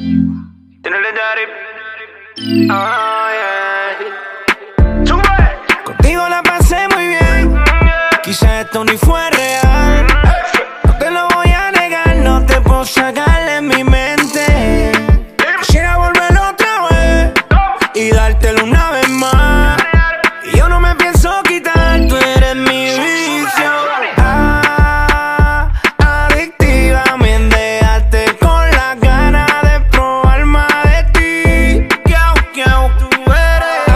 Tiene legendary. Oh, yeah. Sube. Contigo la pasé muy bien. Quizás esto ni fue real. No te lo voy a negar, no te puedo sacar de mi mente. Quisiera volver otra vez y dártelo una vez más. Y yo no me pienso quitar, tú eres mi vicio. Adictiva, me dejaste con las ganas de probar más de ti. Tú eres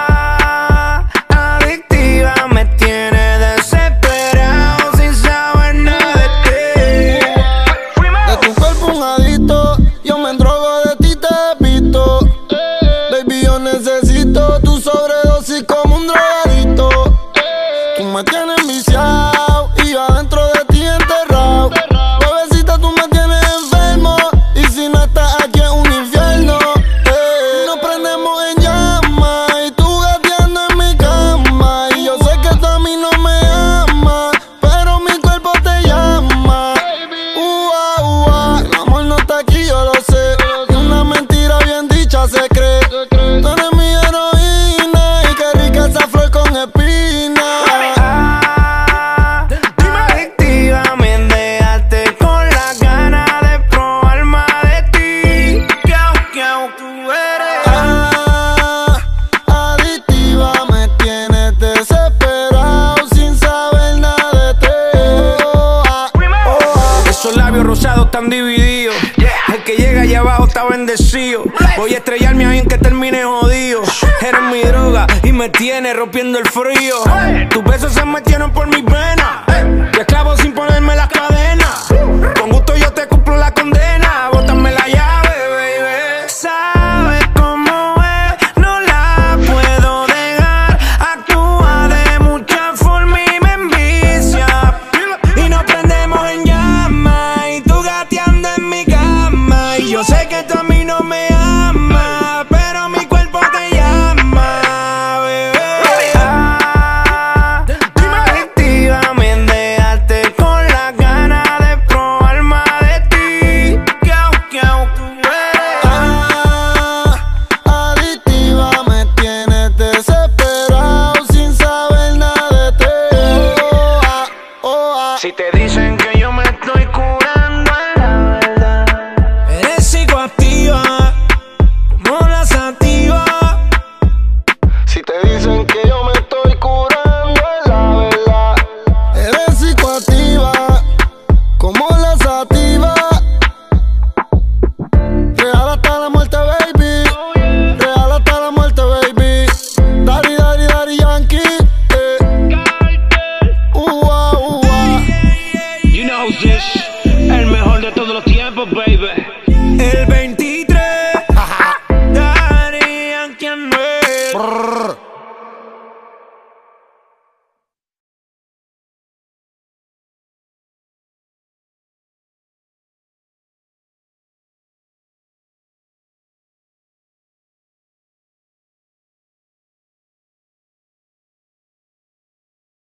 adictiva, me tienes desesperado sin saber nada de ti. De tu cuerpo un adicto, yo me endrogo, de ti te he visto. Baby, yo necesito tu sobredosis como un drogadicto. Tú me tienes viciado y yo adentro de ti enterrado. Bebecita, tú me tienes enfermo y si no estás aquí es un infierno. Nos prendemos en llamas y tú gateando en mi cama. Y yo sé que tú a mí no me amas, pero mi cuerpo te llama. El amor no está aquí, yo lo sé. Y una mentira bien dicha se cree. Tú eres mi heroína y qué rica esa flor con espina. Adictiva, me dejaste con las ganas de probar más de ti. Tú eres Adictiva, me tienes desesperado sin saber nada de ti. Esos labios rosados están divididos. El que llega allá abajo está bendecido. Voy a estrellarme ahí en que termine jodido. Eres mi droga y me tienes rompiendo el frío. Tus besos se metieron por mis venas. Yo esclavo sin ponerme las cadenas. Con gusto yo te cumplo la condena. Bótame la llave, baby. Sabes cómo es, no la puedo dejar. Actúa de mucha forma y me envicia. Y nos prendemos en llamas y tú gateando en mi cama. Y yo sé que tú a mí no me amas, pero mi cuerpo te llama, bebé. Adictiva, me dejaste con las ganas de probar más de ti. Tú eres Adictiva, me tienes desesperado sin saber nada de ti. Si te